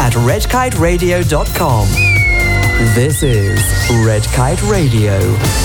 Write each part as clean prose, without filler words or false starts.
at redkiteradio.com. This is Red Kite Radio.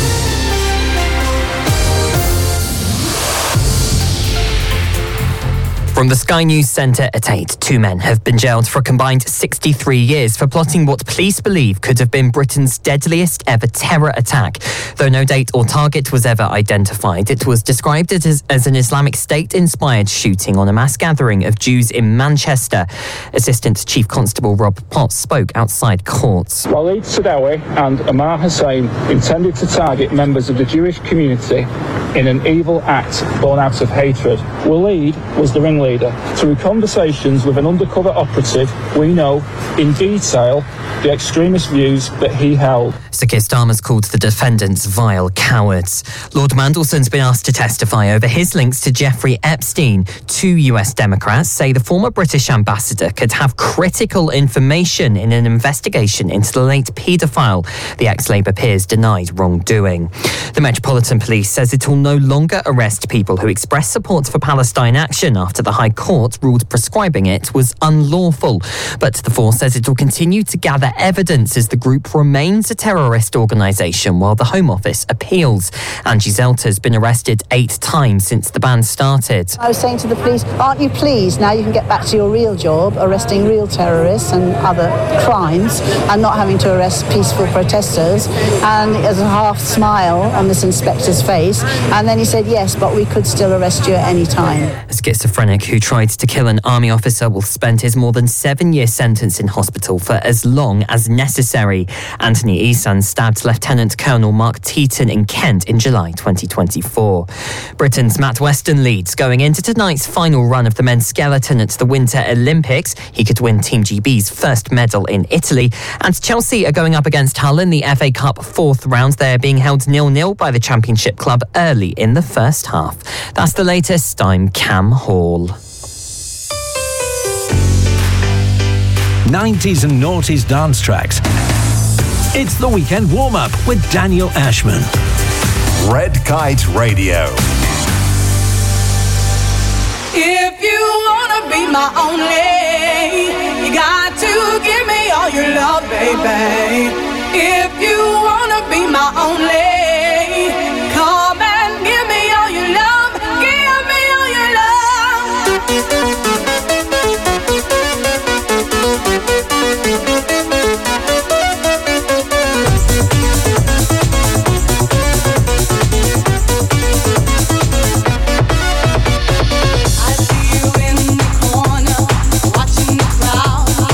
From the Sky News Centre at 8, 2 men have been jailed for a combined 63 years for plotting what police believe could have been Britain's deadliest ever terror attack. Though no date or target was ever identified, it was described as an Islamic State-inspired shooting on a mass gathering of Jews in Manchester. Assistant Chief Constable Rob Potts spoke outside courts. Walid Sadawi and Amar Hussain intended to target members of the Jewish community in an evil act born out of hatred. Walid was the ringleader. Through conversations with an undercover operative, we know in detail the extremist views that he held. Sir Keir Starmer's called the defendants vile cowards. Lord Mandelson's been asked to testify over his links to Jeffrey Epstein. 2 US Democrats say the former British ambassador could have critical information in an investigation into the late paedophile. The ex-Labour peers denied wrongdoing. The Metropolitan Police says it will no longer arrest people who express support for Palestine action after the High Court ruled prescribing it was unlawful. But the force says it will continue to gather evidence as the group remains a terrorist organisation while the Home Office appeals. Angie Zelter's been arrested 8 times since the ban started. I was saying to the police, aren't you pleased now you can get back to your real job, arresting real terrorists and other crimes, and not having to arrest peaceful protesters? And there's a half smile on this inspector's face, and then he said, yes, but we could still arrest you at any time. A schizophrenic who tried to kill an army officer will spend his more than 7-year sentence in hospital for as long as necessary. Anthony Esan stabbed Lieutenant Colonel Mark Teaton in Kent in July 2024. Britain's Matt Weston leads going into tonight's final run of the men's skeleton at the Winter Olympics. He could win Team GB's first medal in Italy. And Chelsea are going up against Hull in the FA Cup 4th round. They're being held 0-0 by the Championship club early in the first half. That's the latest. I'm Cam Hall. 90s and noughties dance tracks. It's the weekend warm-up with Daniel Ashman. Red Kite Radio. If you wanna be my only, you got to give me all your love, baby. If you wanna be my only, come and give me all your love, give me all your love.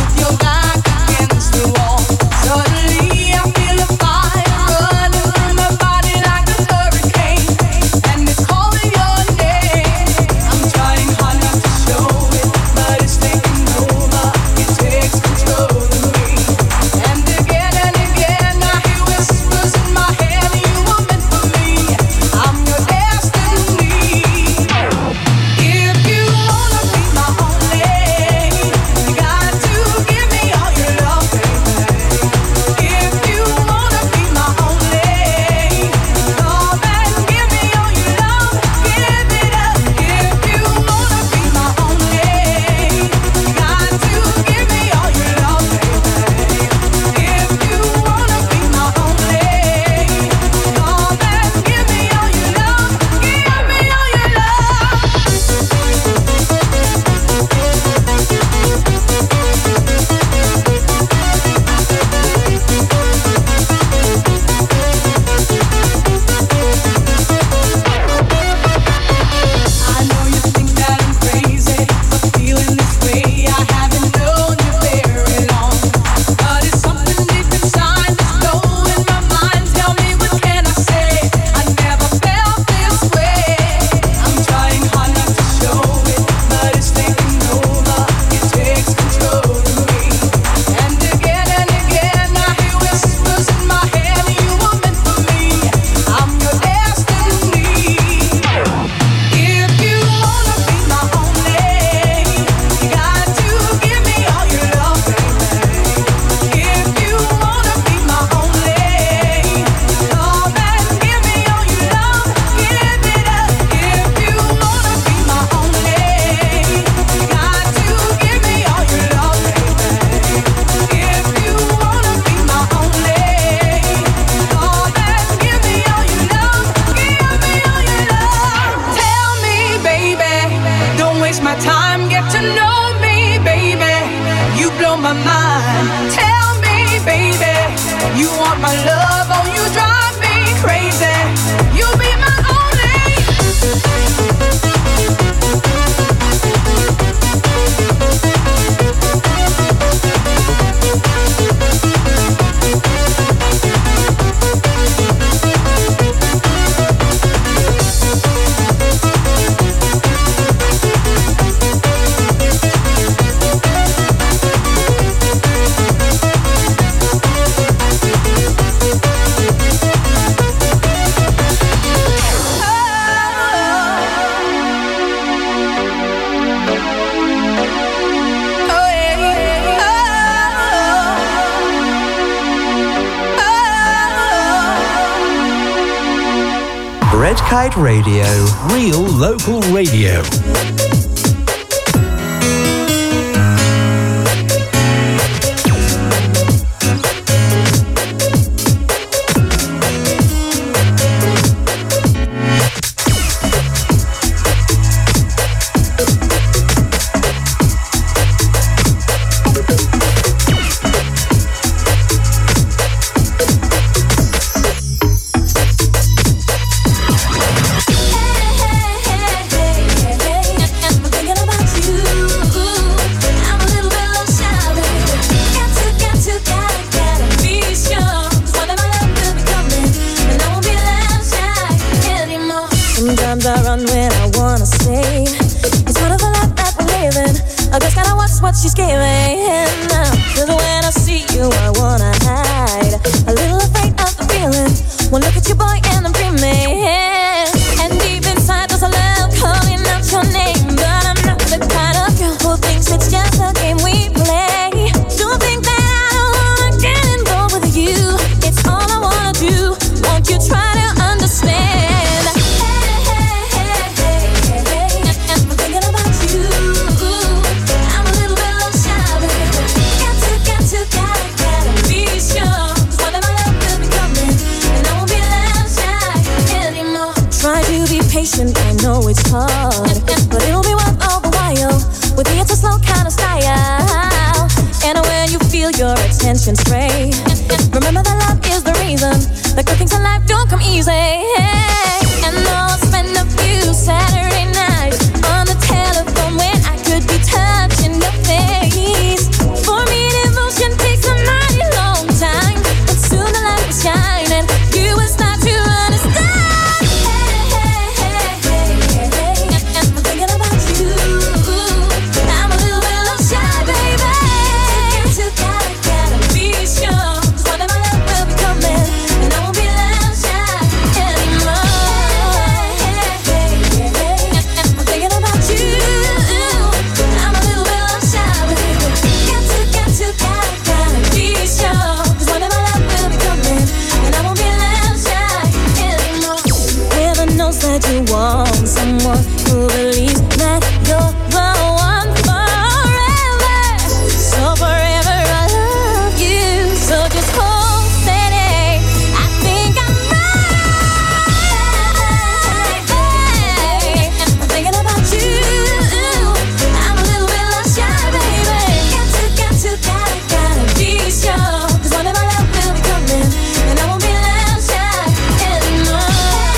Suddenly I feel a fire running through my my mind. Tell me, baby, you want my love or you drive me crazy. You be my Red Kite Radio. Real local radio. She's giving now. 'Cause when I see you, I wanna hide. A little afraid of the feeling. One look at you, boy, and I'm dreaming. And deep inside, there's a love calling out your name. But I'm not the kind of girl who thinks it's just a game we play. Don't think that I don't wanna get involved with you. It's all I wanna do. Won't you try to understand? I'm thinking about you. Patient, I know it's hard, but it'll be worth all the while. With me, it's a slow kind of style. And when you feel your attention stray, remember that love is the reason that good things in life don't come easy. And I'll spend a few Saturday nights on the telephone when I could be touching your face. For me, devotion takes a mighty long time, but soon the light will shine and you will start to understand. You want someone who believes that you're the one forever. So forever I love you. So just hold steady. I think I'm right. I'm thinking about you. I'm a little bit lost shy, baby. Gotta be sure. 'Cause one of my love will be coming, and I won't be left shy anymore.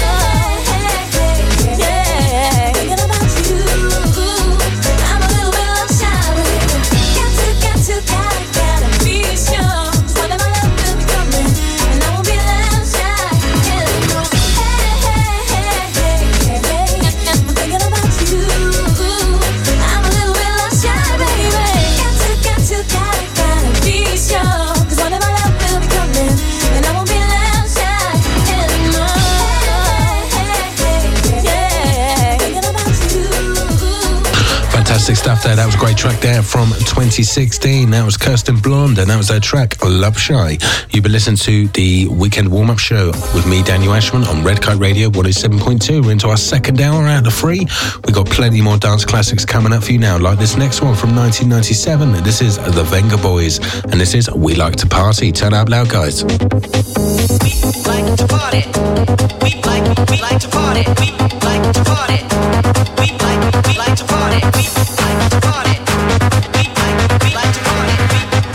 Fantastic stuff there. That was a great track there from 2016. That was Kirsten Blonde, and that was their track Love Shy. You've been listening to the Weekend Warm-Up Show with me, Daniel Ashman, on Red Kite Radio 107.2. We're into our second hour out of free. We've got plenty more dance classics coming up for you now, like this next one from 1997. This is the Venga Boys, and this is We Like to Party. Turn it up loud, guys. We like to party. We like to party. We like to party. We like to party. We like to party. We like to party.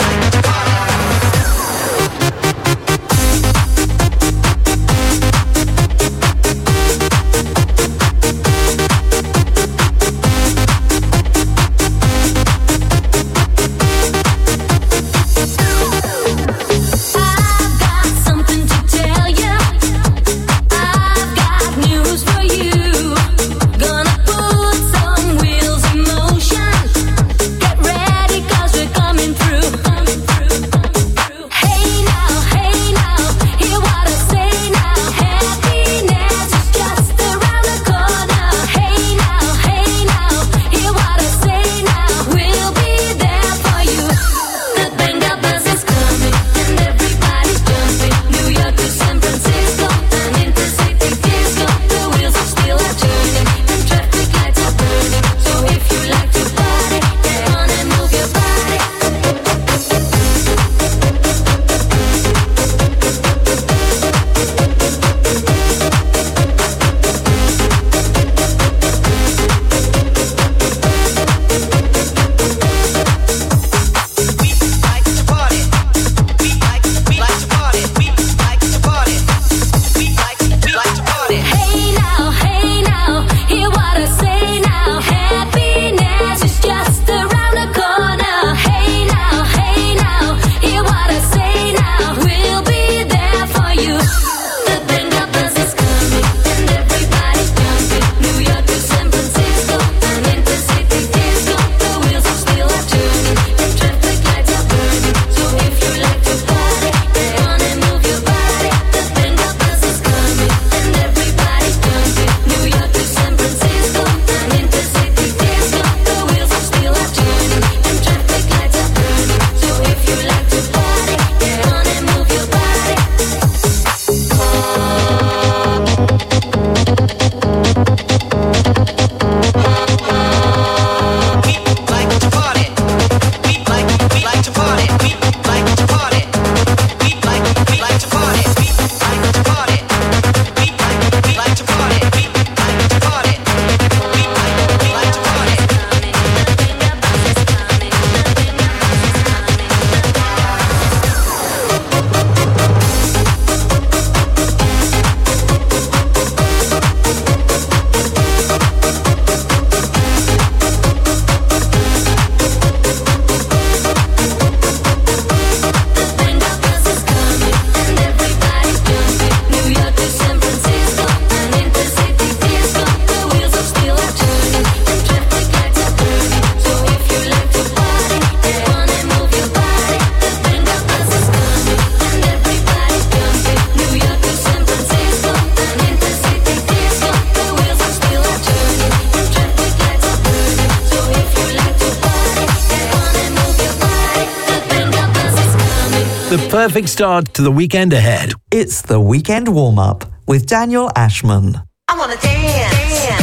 The perfect start to the weekend ahead. It's the weekend warm-up with Daniel Ashman. I wanna dance.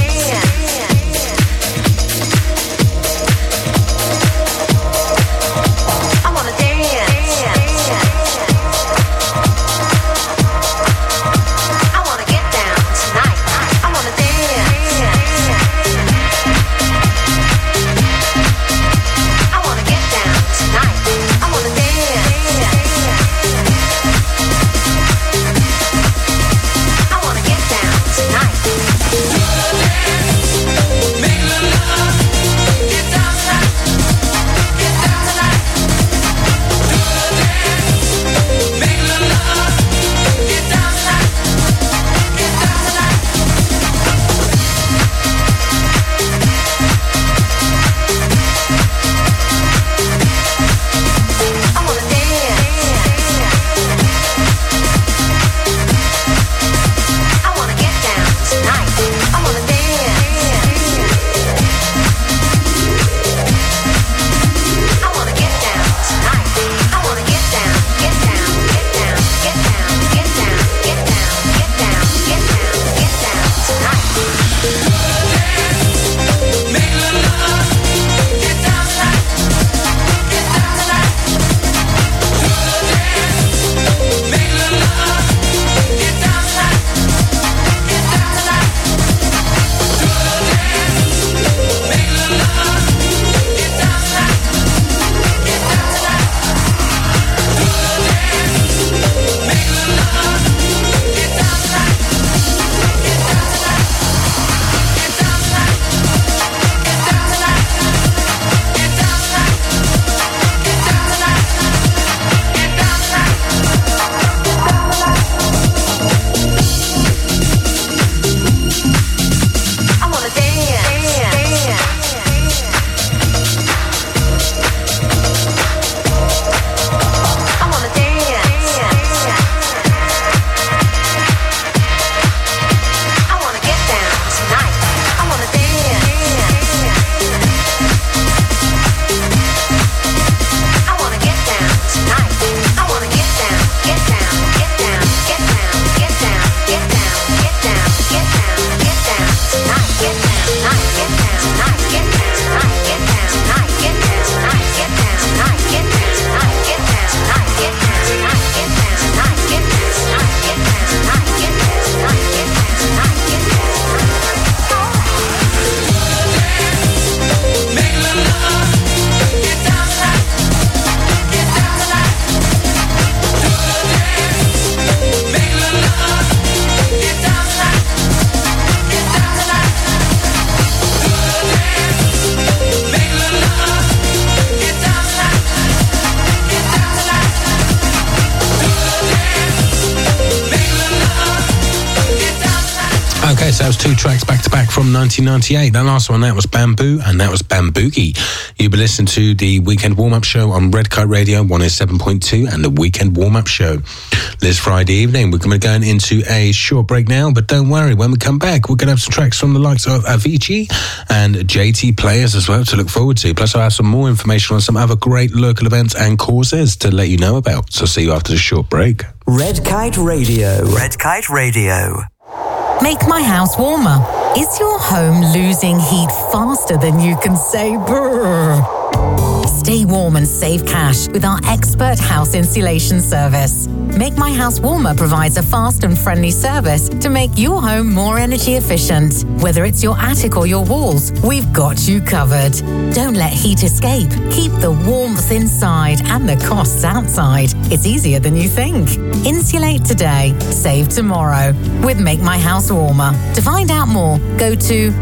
Okay, so that was two tracks back to back from 1998. That last one, that was Bamboo, and that was Bamboogie. You've been listening to the Weekend Warm-Up Show on Red Kite Radio 107.2 and the Weekend Warm-Up Show. This Friday evening, we're going to be going into a short break now, but don't worry, when we come back, we're going to have some tracks from the likes of Avicii and JT Players as well to look forward to. Plus, I'll have some more information on some other great local events and causes to let you know about. So see you after the short break. Red Kite Radio. Red Kite Radio. Make my house warmer. Is your home losing heat faster than you can say brrr? Stay warm and save cash with our expert house insulation service. Make My House Warmer provides a fast and friendly service to make your home more energy efficient. Whether it's your attic or your walls, we've got you covered. Don't let heat escape. Keep the warmth inside and the costs outside. It's easier than you think. Insulate today, save tomorrow with Make My House Warmer. To find out more, go to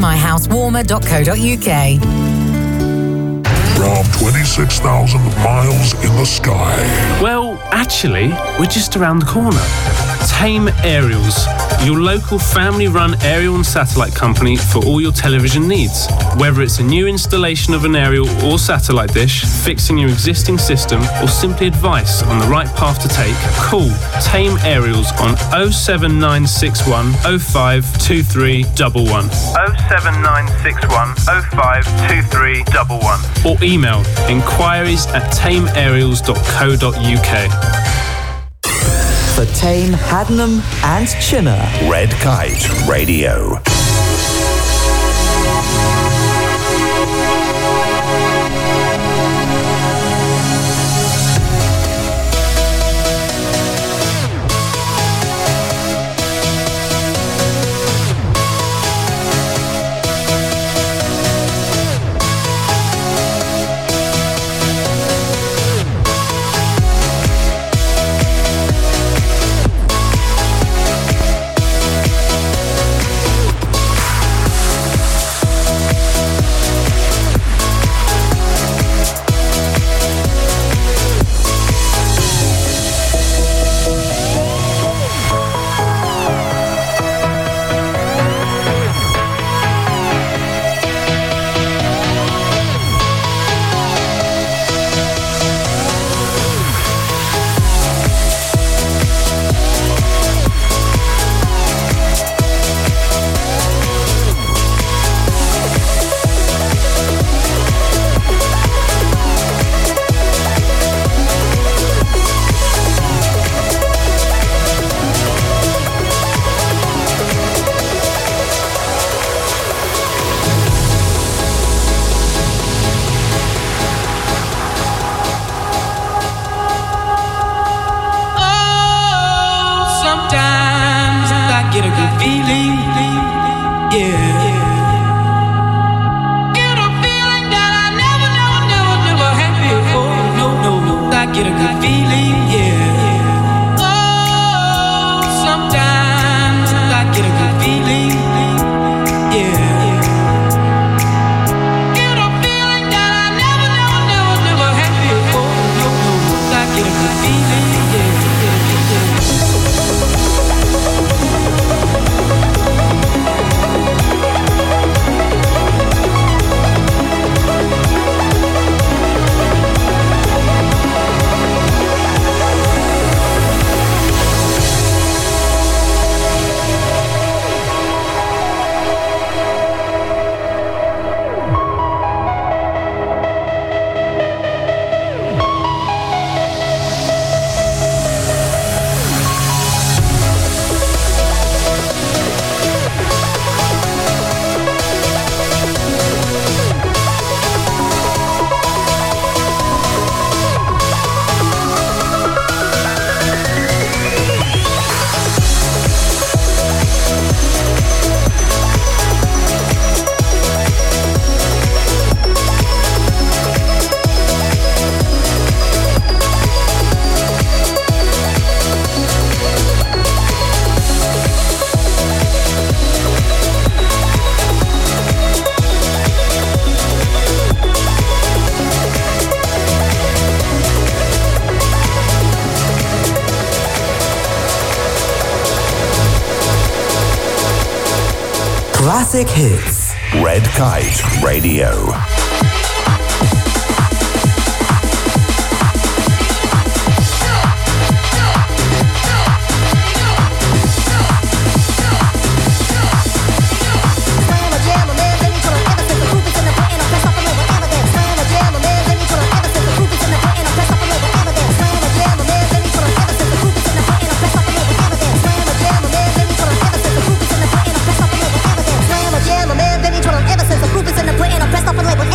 makemyhousewarmer.co.uk. From 26,000 miles in the sky. Well, actually, we're just around the corner. Tame Aerials, your local family-run aerial and satellite company for all your television needs. Whether it's a new installation of an aerial or satellite dish, fixing your existing system, or simply advice on the right path to take, call Tame Aerials on 07961 052311. 07961 052311. Or email inquiries@tameaerials.co.uk. For Tame, Haddenham and Chinner. Red Kite Radio. Classic hits. Red Kite Radio. Ever since the proof is in the pudding, I'm pressed up and labeled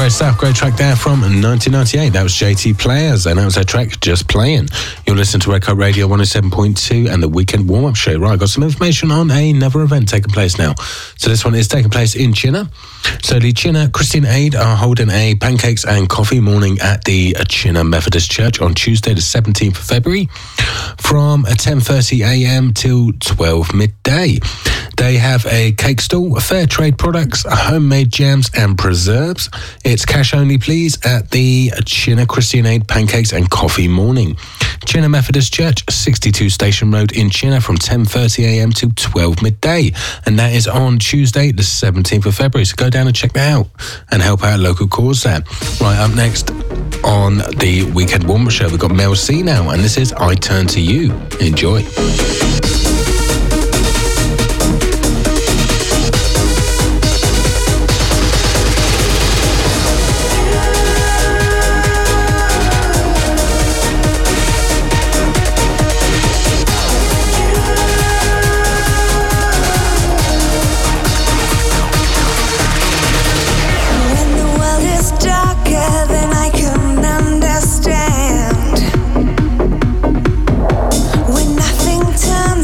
Great stuff, great track there from 1998. That was JT Players, and that was their track, Just Playing. You're listening to Red Cup Radio 107.2 and the Weekend Warm-Up Show. Right, got some information on another event taking place now. So this one is taking place in Chinnor. So the Chinnor Christian Aid are holding a pancakes and coffee morning at the Chinnor Methodist Church on Tuesday the 17th of February from 10:30am till 12 midday. They have a cake stall, fair trade products, homemade jams and preserves. It's cash only, please, at the Chinnor Christian Aid Pancakes and Coffee Morning. Chinnor Methodist Church, 62 Station Road in Chinnor from 10:30am till 12 midday. And that is on Tuesday, the 17th of February. So go down and check that out and help out a local cause there. Right, up next on the Weekend Warm-Up Show, we've got Mel C now, and this is I Turn to You. Enjoy. When nothing turns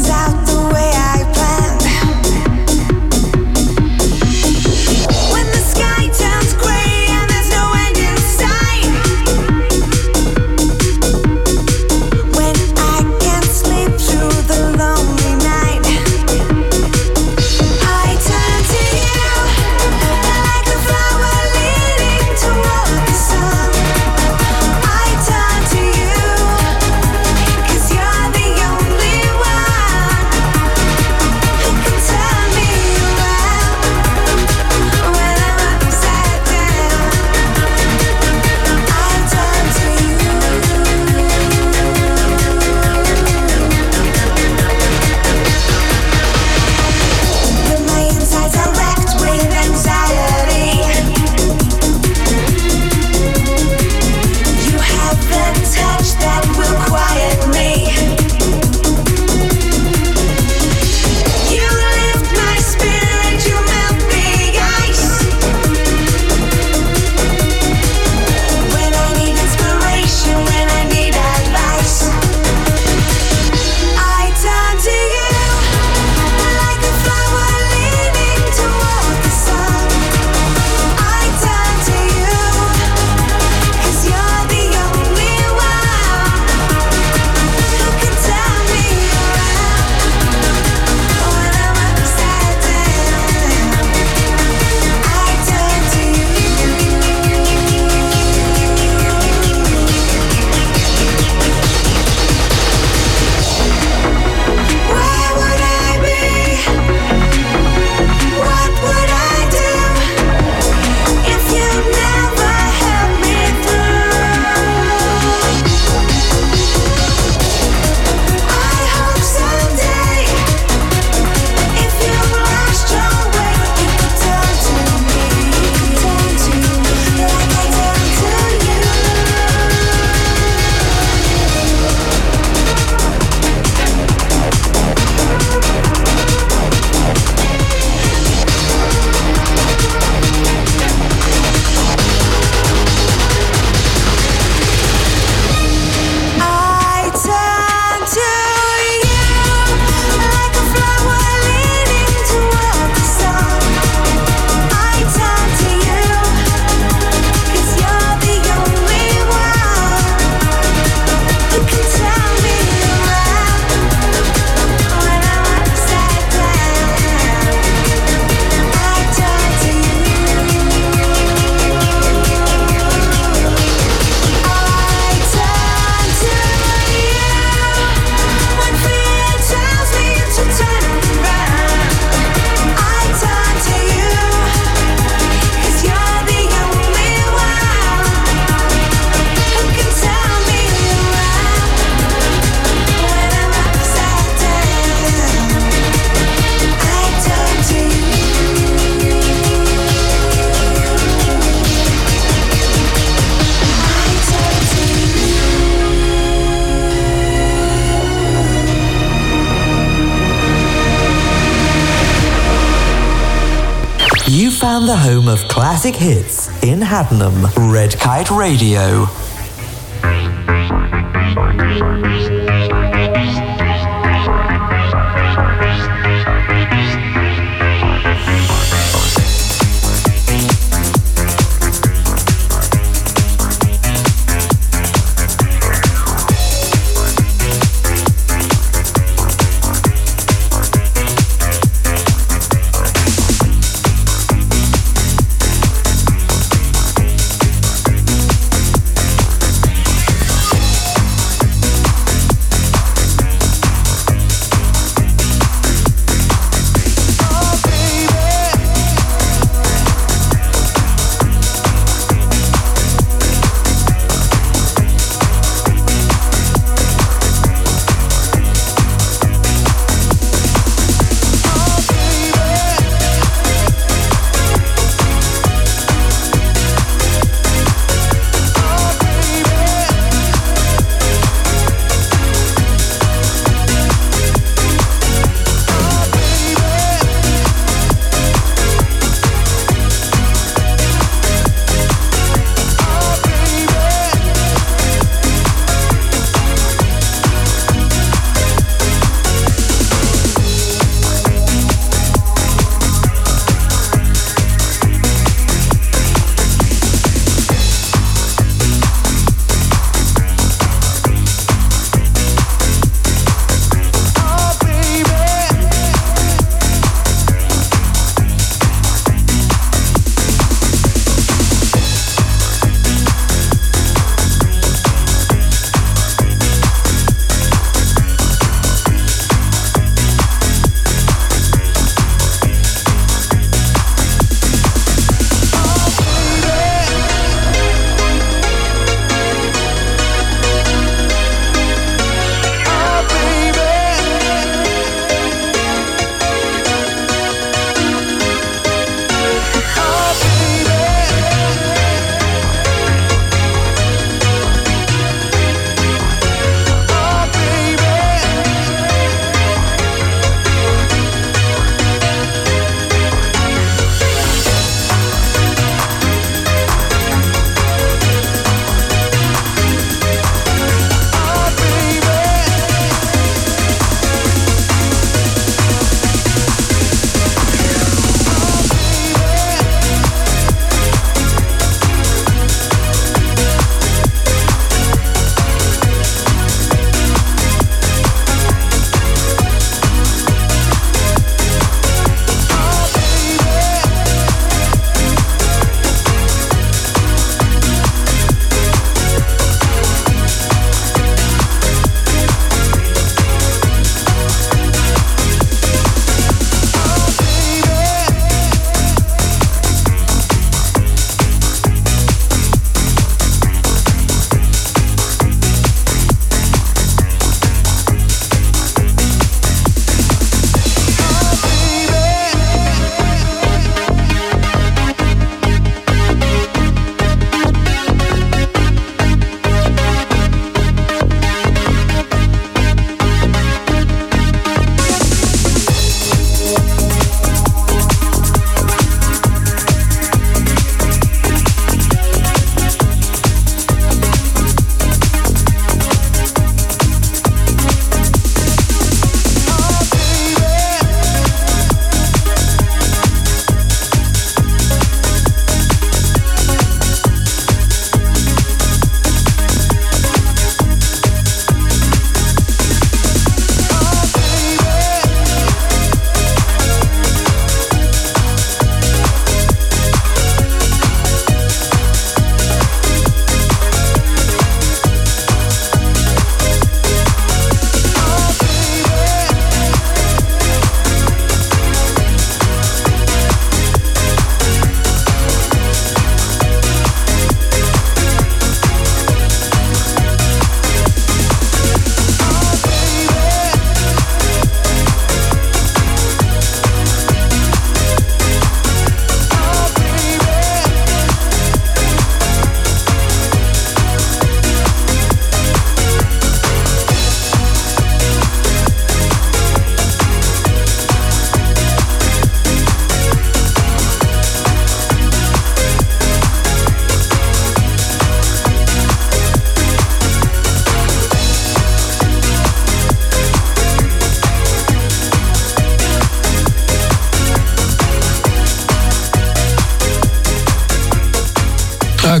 found the home of classic hits in Haddenham. Red Kite Radio.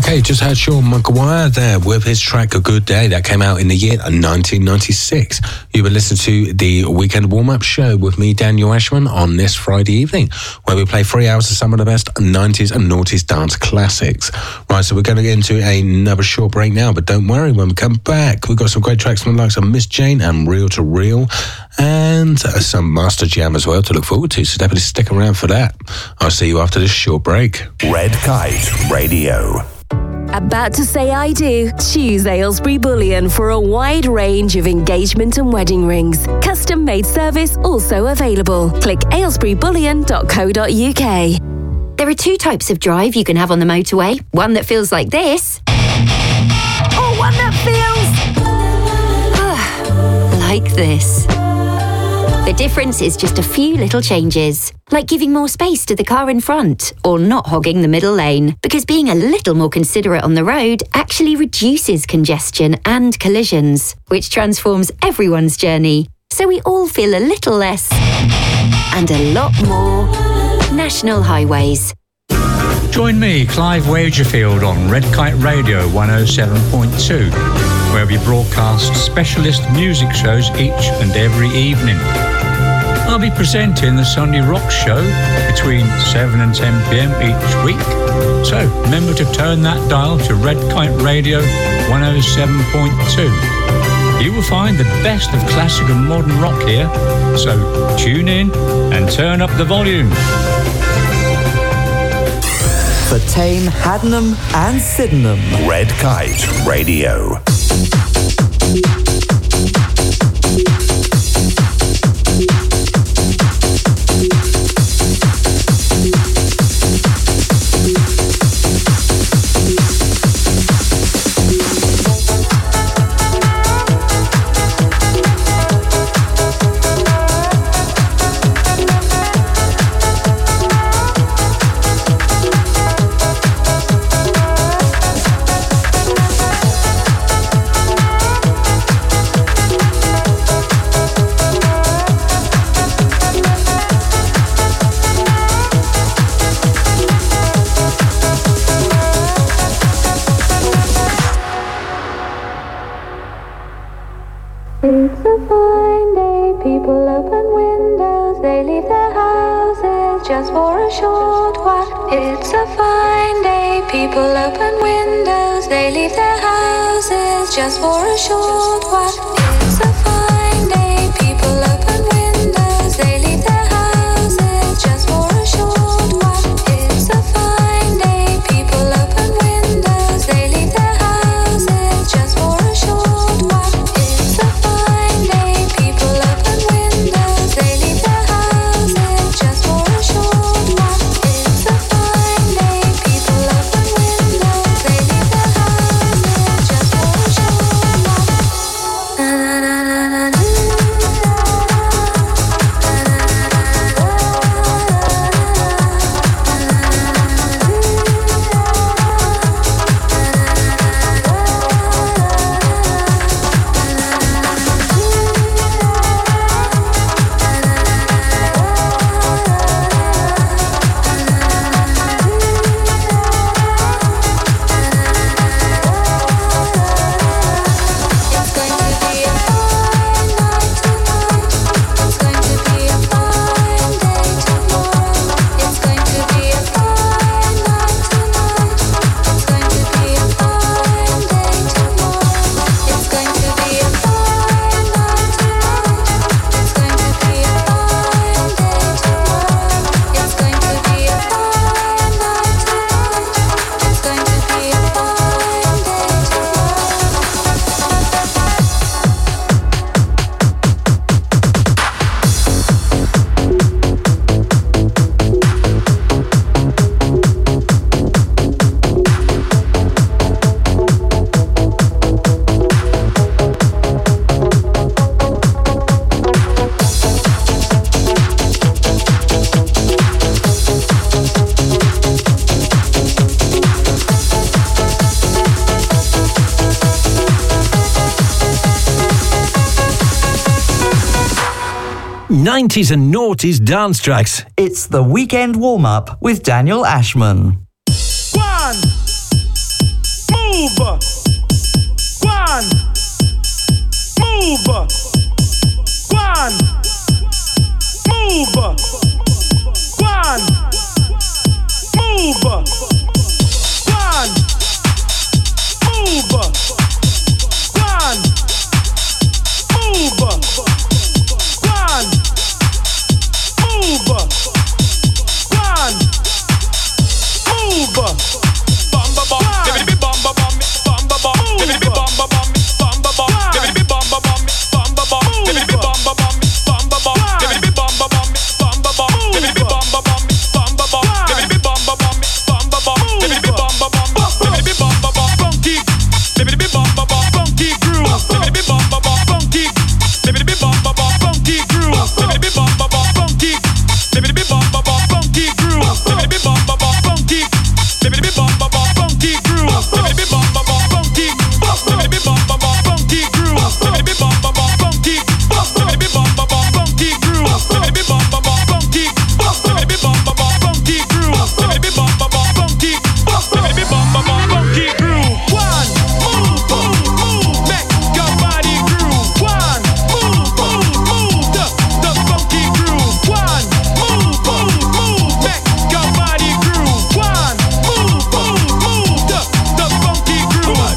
Okay, just heard Sean Maguire there with his track A Good Day that came out in the year 1996. You've been listening to the Weekend Warm-Up Show with me, Daniel Ashman, on this Friday evening, where we play 3 hours of some of the best 90s and noughties dance classics. Right, so we're going to get into another short break now, but don't worry, when we come back, we've got some great tracks from the likes of Miss Jane and Reel to Reel, and some Master Jam as well to look forward to, so definitely stick around for that. I'll see you after this short break. Red Kite Radio. About to say I do? Choose Aylesbury Bullion for a wide range of engagement and wedding rings. Custom made service also available. Click aylesburyBullion.co.uk. There are 2 types of drive you can have on the motorway. One that feels like this. Or one that feels like this. The difference is just a few little changes, like giving more space to the car in front or not hogging the middle lane, because being a little more considerate on the road actually reduces congestion and collisions, which transforms everyone's journey, so we all feel a little less and a lot more national highways. Join me, Clive Wagerfield, on Red Kite Radio 107.2, where we broadcast specialist music shows each and every evening. I'll be presenting the Sunday Rock Show between 7 and 10 p.m. each week. So remember to turn that dial to Red Kite Radio 107.2. You will find the best of classic and modern rock here. So tune in and turn up the volume. For Tame, Haddenham and Sydenham. Red Kite Radio. It's a fine day, people open windows, they leave their houses just for a short while. It's a fine day, people open windows, they leave their houses just for a short while. It's a fine day, people open windows, they leave their houses just for a short while. It's a fine day, people open windows, they leave their houses just for a short while. It's a fine day, people open windows, they leave their houses just for a short while. It's a fine day, people open windows, they leave their houses just for a short while. Na na na na na. '90s and noughties dance tracks. It's the Weekend Warm-Up with Daniel Ashman. 1, Move. One. Move. One. Move. One. Move. One. Move. One. Move. One. Move. One. Move. Bamba bam, give it bamba bam, bamba bam, give it bamba bam, bamba bam, give it bamba bam, bamba bam, give it bamba bam, bamba bam, give it bamba bam, bamba bam, give it bamba bam, bamba bam, give it bamba bam, bamba bam, give it bamba bam, give it bamba bam, funky, give it bamba bam, funky groove, give it bamba bam, funky, give it bamba bam, funky groove, give it bamba bam, funky, give it bamba bam, funky groove, give it bamba bam, funky, give it bamba bam, funky groove, give it bamba bam, funky, give it bamba bam, funky groove, give it bamba bam, funky, give it bamba bam, funky groove, give it bamba bam, funky, give it bamba bam, funky groove, give it bamba bam, funky, give it bamba bam, funky groove. One, move, move, move, make your body groove. One, move, move, move, the funky groove. One, move, move, move, make your body groove. One, move, move, move, the funky groove.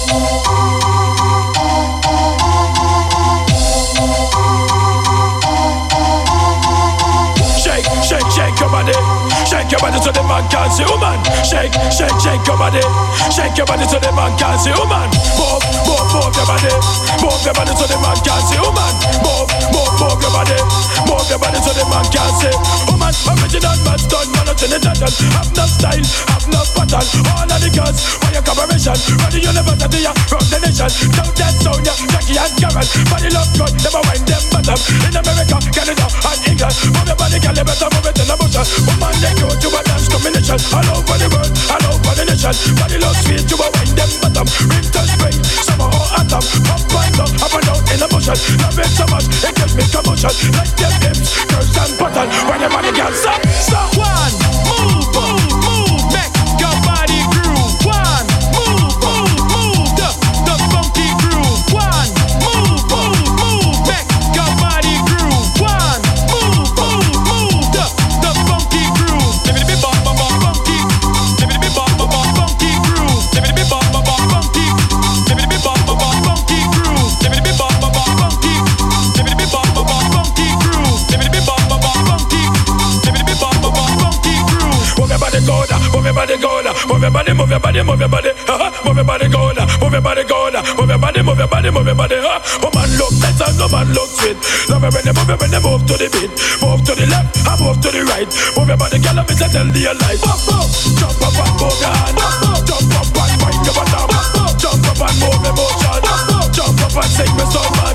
Shake, shake, shake your body. Shake your body so the man can see woman. Shake, shake, shake your body. Shake your body so the man can see woman. Move, move, move your body. Move your body so the man can see woman. Move, move, move your body. Move your body so the man can see woman. Original man done, man not in the dungeon. Have no style, have no pattern. All of the girls, for your collaboration. Run the university, run the nation. Down that Sonia, Jackie and Karen. Body love good, never wind them bottom. In America, Canada and England. Move your body, girl, you better move it in the motion. Woman, they go to a dance combination. All over the world, all over the nation. Body love sweet, you a wind them bottom. Winter, spring, summer or autumn. Up and down, up and down in the motion. Love it so much, it gives me commotion. Like them hips, curves and pattern. When your body can stop, stop. One, move, move, move, make your body groove. One, move, move, move, the funky groove. One, move, move, move, make your body groove. One, move, move, move, the funky groove. Give it a bit bum bum bum funky. Give it a bit bum bum bum funky groove. Give it a bit bum bum bum funky. Give it a bit bum bum bum funky groove. Give it a bit bum bum bum funky. Give it a bit bum bum bum funky groove. Give it a bit bum bum bum funky. Give it a bit bum bum bum funky groove. Move your body go down, move your body go down, move your body, move your body, move your body, move your body go down, move your body go down, move your body, move your body, move your body. Woman look better, no man look sweet. Love it when they move to the beat, move to the left, and move to the right. Move your body, girl, I'm tell the light. Jump up and move your hand, jump up and wind your bottom, jump up and move emotion, jump up and sing me song, man.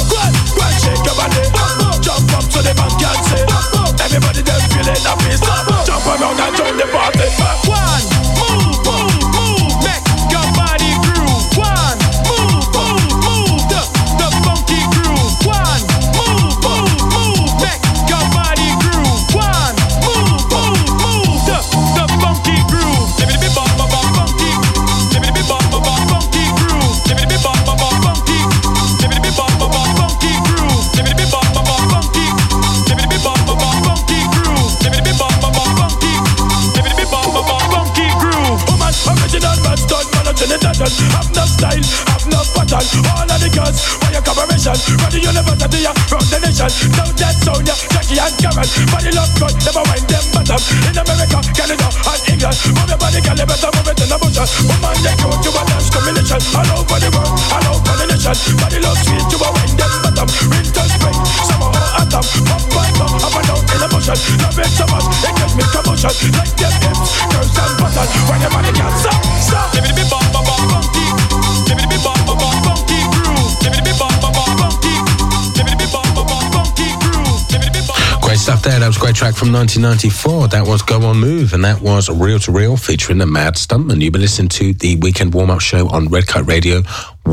Go and shake your body, jump up so the man can see. Everybody them feeling happy, jump around and join the party. One, move, move, move, make your body groove. One, move, move, move, the funky groove. One, move, move, move, make your body groove. One, move, move, move, the funky groove. Give it a bit bum bum bum funky. Give it a bit bum bum bum funky groove. Give it a bit bum bum bum funky. Give it a bit bum bum bum funky groove. Give it a bit bum bum bum funky. Give it a bit bum bum bum funky groove. Give it a bit bum bum bum funky. Give it a bit bum bum bum funky groove. Woman, original man done, man not in the dungeon. Have no style, have no pattern. All of the girls, for your collaboration. Run the university, run the nation. Down that Sonia, Jackie and Karen. Body love good, never wind them bottom. In America, Canada and England. Move your body, girl, you better move it in the motion. Woman, they go to a dance combination. All over the world, all over the nation. Body love sweet, you a wind them bottom. Winter, spring, summer or autumn. Up and down, up and down in the motion. Love it so much, it gives me commotion. Like them hips, curves and pattern. When your body can stop, stop. Give it a bit bum bum bum funky. Give it a bit bum bum bum funky groove. Give it a bit bum bum bum funky. Give it a bit bum bum bum funky groove. Give it a bit bum. Great stuff there. That was a great track from 1994. That was Go On Move, and that was Reel to Reel featuring the Mad Stuntman. You've been listening to the Weekend Warm-Up Show on Red Kite Radio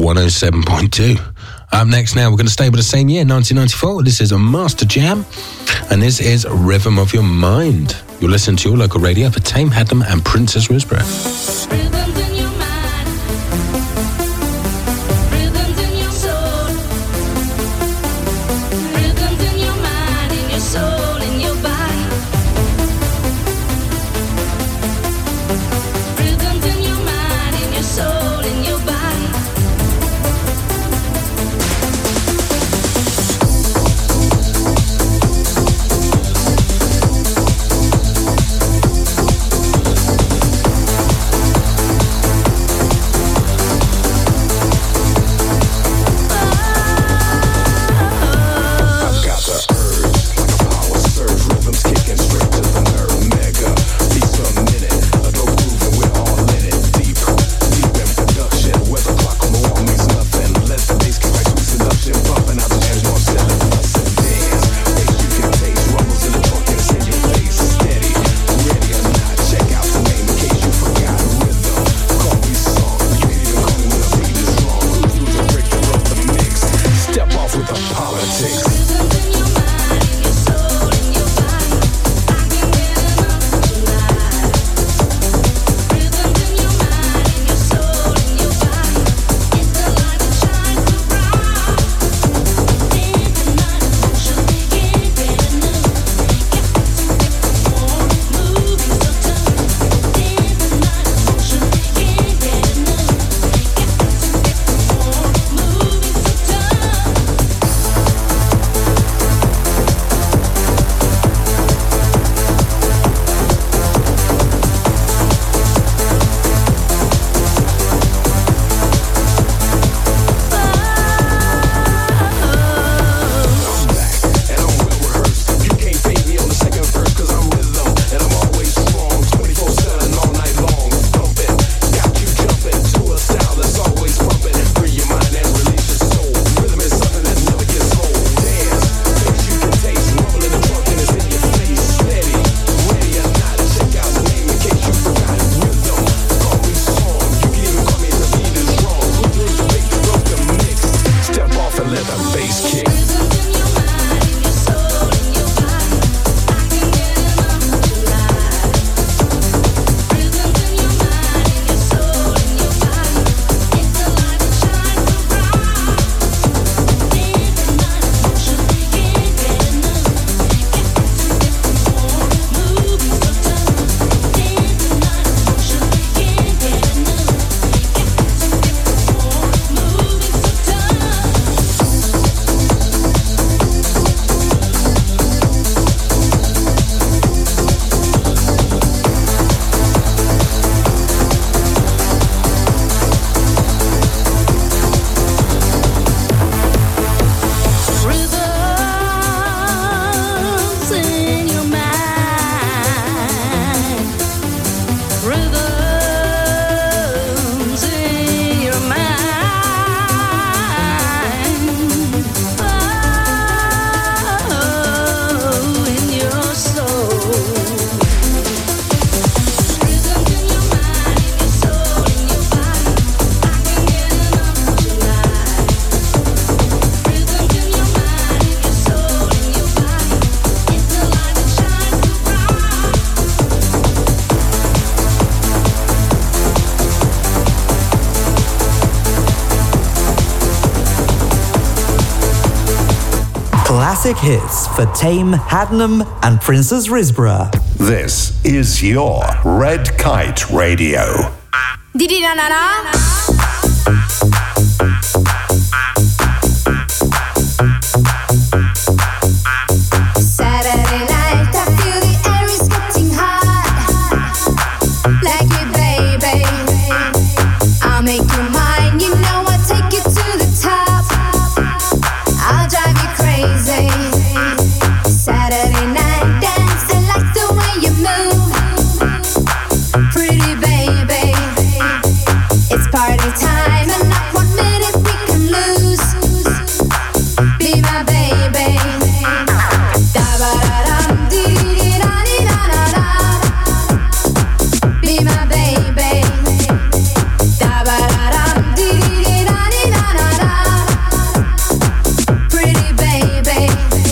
107.2. Up next now, we're going to stay with the same year, 1994. This is a Master Jam, and this is Rhythm of Your Mind. You're listening to your local radio for Tame Hadlam and Princess Risborough. Rhythms in your mind. classic hits for Tame, Haddenham and Princess Risborough. This is your Red Kite Radio. Didi-da-da-da. Saturday night, I feel the air is getting hot. Like it, baby. I'll make you mine. You know I'll take you to the top. I'll drive you crazy. Saturday night dance, I like the way you move. Pretty baby. It's party time and not 1 minute we can lose. Be my baby. Da-ba-da-dum, dee-dee-da-dee-da-da-da. Be my baby. Da-ba-da-dum, dee-dee-da-dee-da-da-da. Pretty baby.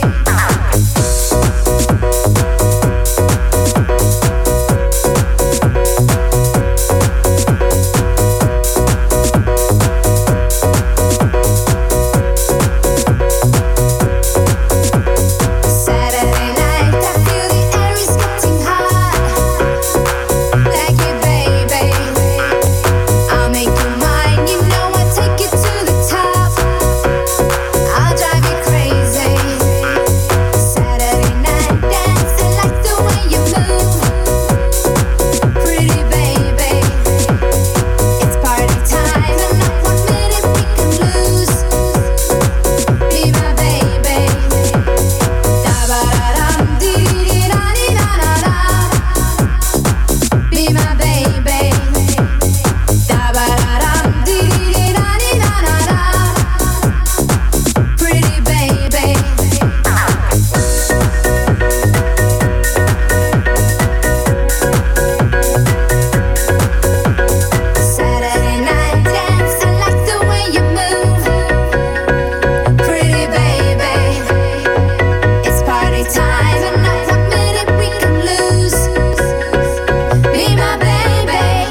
Saturday night, I feel the air is getting hot. Like it, baby. I'll make you mine. You know I'll take you to the top. I'll drive you crazy. Saturday night dance, I like the way you move. Pretty baby. It's party time and not 1 minute we can lose. Be my baby. Da-ba-da-dum, dee-dee-da-dee-da-da-da. Be my baby. Da-ba-da-dum, dee-dee-da-dee-da-da-da. Pretty baby. Saturday night dance, I like the way you move. Pretty baby. It's party time and not 1 minute we can lose. Be my baby.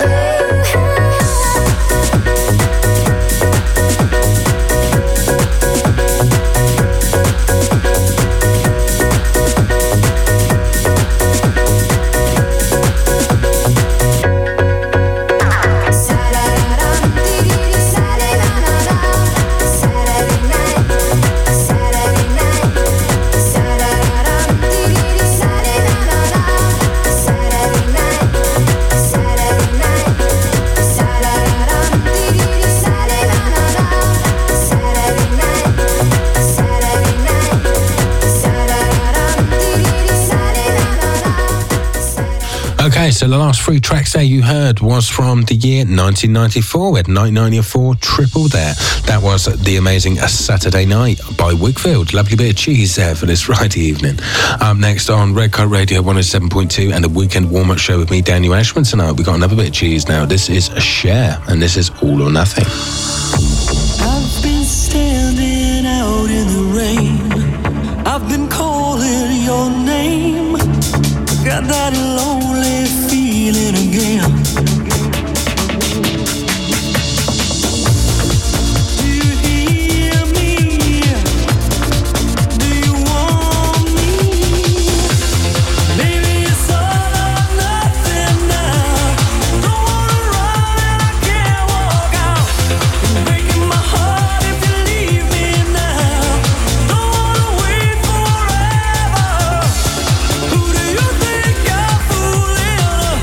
Sa-da-da-dum, dee-dee, sa-da-da-da-da. Saturday night, Saturday night. Sa-da-da-dum, dee-dee, sa-da-da-da-da. Saturday night, Saturday night. Sa-da-da-dum, dee-dee, sa-da-da-da-da. Saturday night, Saturday night. Sa-da-da-dum, dee-dee, sa-da-da-da-da. Okay, so the last 3 tracks there you heard was from the year 1994. We had 1994 triple there. That was the amazing Saturday Night by Wigfield. Lovely bit of cheese there for this Friday evening. Up next on Red Kite Radio 107.2 and the weekend warm-up show with me, Daniel Ashman, tonight. We got another bit of cheese now. This is a Cher, and this is All or Nothing. I've been standing out in the rain. I've been calling your name. Got that lonely feeling again. Do you hear me? Do you want me? Maybe it's all or nothing now. Don't wanna run and I can't walk out. You're breaking my heart if you leave me now. Don't wanna wait forever. Who do you think you're fooling?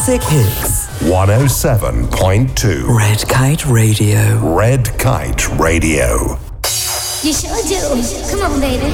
Classic Hits. 107.2. Red Kite Radio. Red Kite Radio. You sure do. Come on, baby.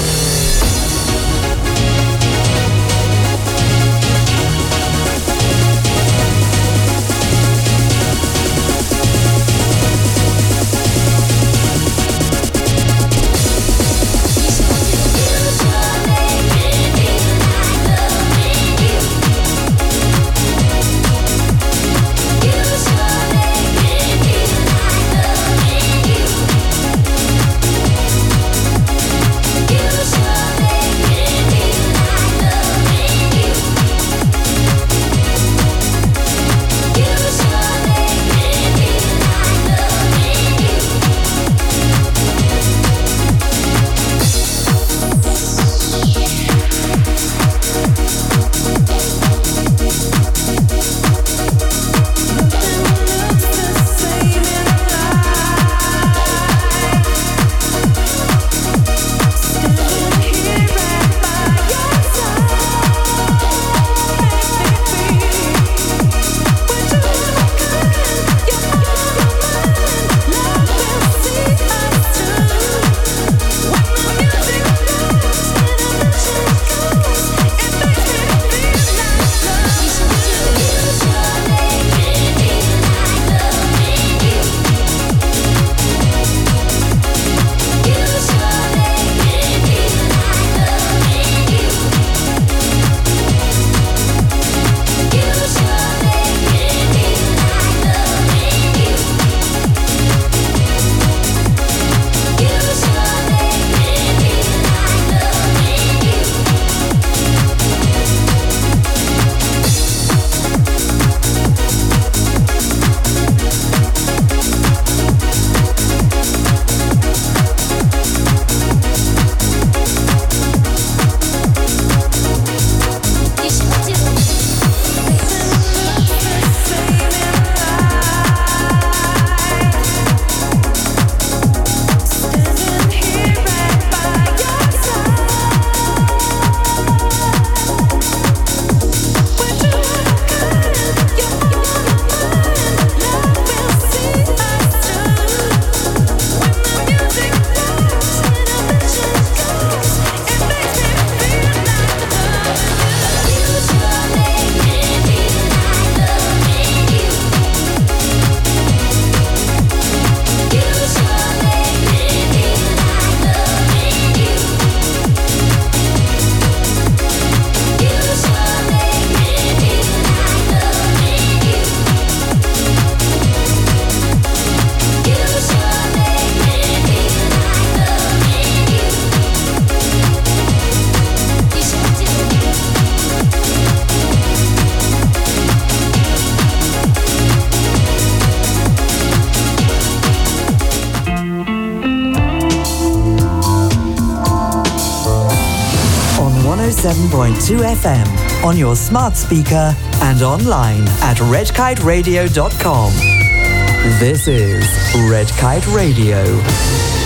FM, on your smart speaker and online at redkiteradio.com. This is Red Kite Radio.